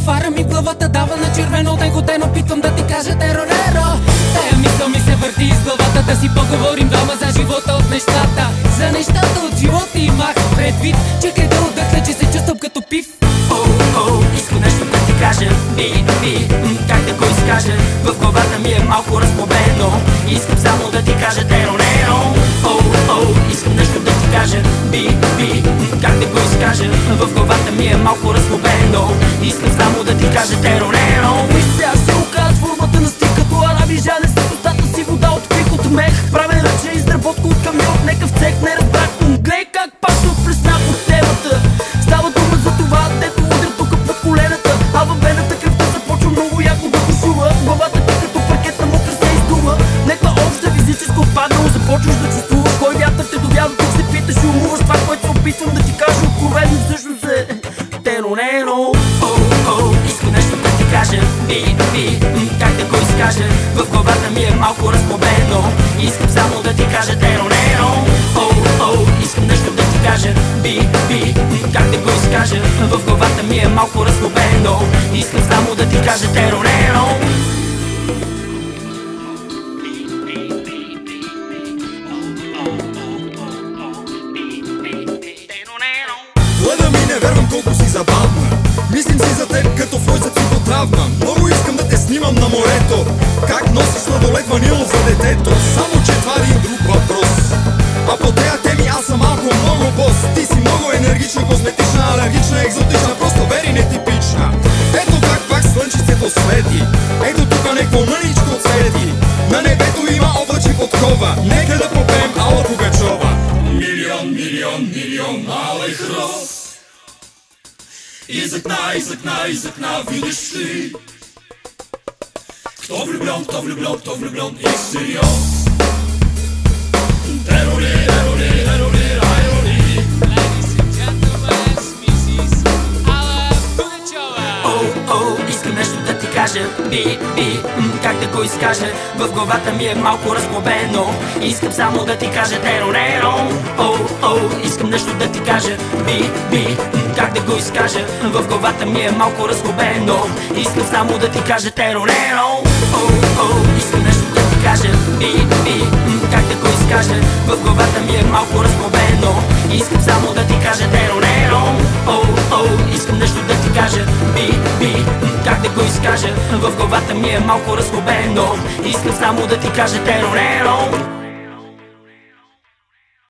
фара ми в главата дава на червено. От него ден опитвам да ти кажа терореро. Тая мисъл ми се върти из главата, да си поговорим двама за живота от нещата. За нещата от живота имах предвид, че къде отдъхна, че се чувствам като пив. Искам нещо да ти кажа, как да го изкажа? В главата ми е малко разпобено. Искам само да ти кажа терореро. Искам нещо да ти кажа, как да го изкажа? В главата ми е малко разпобено. Искам само да ти кажа терореро. Виж сега се оказва формата на стих, като араби жале с устата си вода от пик от мех. Правен ръче изработка от камион, нека в цех не разбрах. Глей как пасвам през някои темата. Става дума за това, дето удря тук под колената, а във вената кръвта започва много яко да бушува. Главата ти като паркетна мокра се издува. Нека обща физическо паднало започваш да чувствуваш. Кой вятър те довя до тук, се питаш и умуваш. Това, което се опитвам да ти кажа откровено, всъщност е терореро. Искам нещо да ти кажа, как да го изкажа? В главата ми е малко разпобено. Искам само да ти кажа терореро. Искам нещо да ти кажа, как да го изкажа? В главата ми е малко разпобено. Искам само да ти кажа терореро. Гледам и не вярвам колко си забавна. Мислим си за теб като в ройца психотравма. Много искам да те снимам на морето, как носиш сладолед ванилов за детето. Само че това е друг въпрос. А по тея теми аз съм малко много бос. Ти си много енергична, козметична, алергична, екзотична, просто вери нетипична. Ето как пак слънчицето свети. Ето тука некво мъничко цвети. На небето има облачи подкова. Нека да попеем Алла Пугачова. Милион малих роз. Из окна видиш ли? Кто влюблен и всерьез. Искам нещо да ти кажа, как да го изкажа? В главата ми е малко разглобено. Искам само да ти кажа терореро. Искам нещо да ти кажа, как да го изкажа? В главата ми е малко разглобено. Искам само да ти кажа терореро. Искам нещо да ти кажа, как да го изкажа? В главата ми е малко разглобено. Искам само да ти кажа терореро. Искам нещо да ти кажа, как да го изкажа? В главата ми е малко разглобено. Искам само да ти кажа терореро.